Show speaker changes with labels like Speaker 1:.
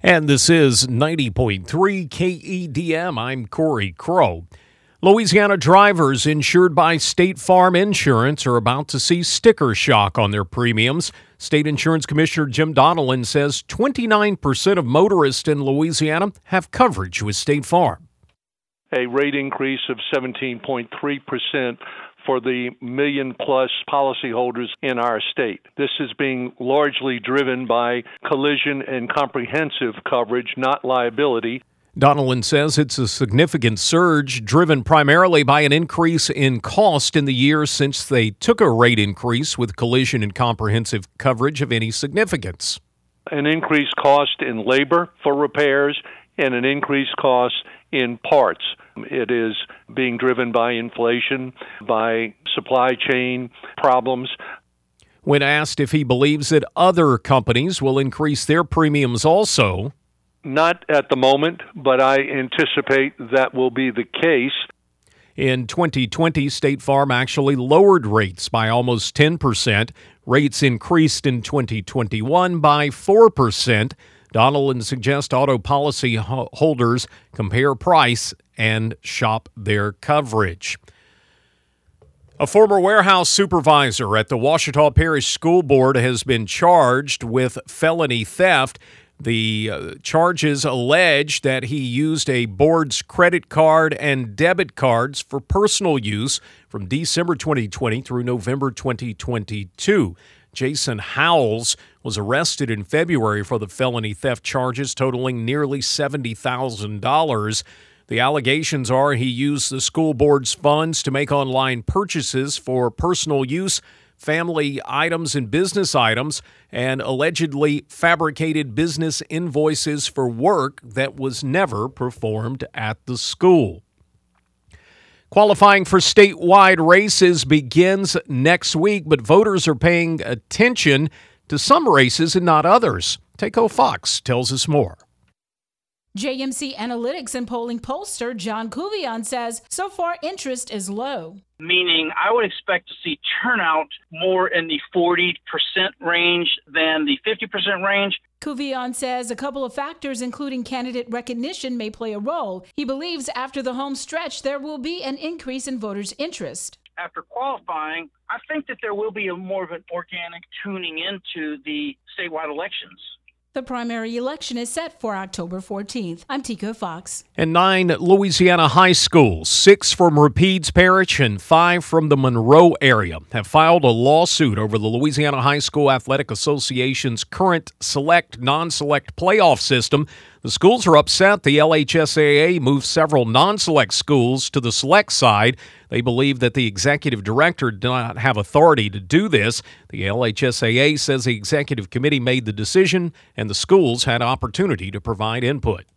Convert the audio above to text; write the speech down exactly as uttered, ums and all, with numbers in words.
Speaker 1: And this is ninety point three K E D M. I'm Corey Crow. Louisiana drivers insured by State Farm Insurance are about to see sticker shock on their premiums. State Insurance Commissioner Jim Donelon says twenty-nine percent of motorists in Louisiana have coverage with State Farm.
Speaker 2: A rate increase of seventeen point three percent for the million-plus policyholders in our state. This is being largely driven by collision and comprehensive coverage, not liability.
Speaker 1: Donelon says it's a significant surge driven primarily by an increase in cost in the year since they took a rate increase with collision and comprehensive coverage of any significance.
Speaker 2: An increased cost in labor for repairs and an increased cost in parts. It is being driven by inflation, by supply chain problems.
Speaker 1: When asked if he believes that other companies will increase their premiums also,
Speaker 2: not at the moment, but I anticipate that will be the case.
Speaker 1: In twenty twenty, State Farm actually lowered rates by almost ten percent. Rates increased in twenty twenty-one by four percent. Donelon suggests auto policy holders compare price and shop their coverage. A former warehouse supervisor at the Ouachita Parish School Board has been charged with felony theft. The uh, charges allege that he used a board's credit card and debit cards for personal use from December twenty twenty through November twenty twenty-two. Jason Howells was arrested in February for the felony theft charges totaling nearly seventy thousand dollars. The allegations are he used the school board's funds to make online purchases for personal use, family items and business items, and allegedly fabricated business invoices for work that was never performed at the school. Qualifying for statewide races begins next week, but voters are paying attention to some races and not others. Takeo Fox tells us more.
Speaker 3: J M C Analytics and polling pollster John Kuvion says so far interest is low.
Speaker 4: Meaning I would expect to see turnout more in the forty percent range than the fifty percent range.
Speaker 3: Kuvion says a couple of factors, including candidate recognition, may play a role. He believes after the home stretch, there will be an increase in voters' interest.
Speaker 4: After qualifying, I think that there will be a more of an organic tuning into the statewide elections.
Speaker 3: The primary election is set for October fourteenth. I'm Takeo Fox.
Speaker 1: And nine Louisiana high schools, six from Rapides Parish and five from the Monroe area, have filed a lawsuit over the Louisiana High School Athletic Association's current select, non-select playoff system. The schools are upset the L H S A A moved several non-select schools to the select side. They believe that the executive director did not have authority to do this. The L H S A A says the executive committee made the decision and the schools had opportunity to provide input.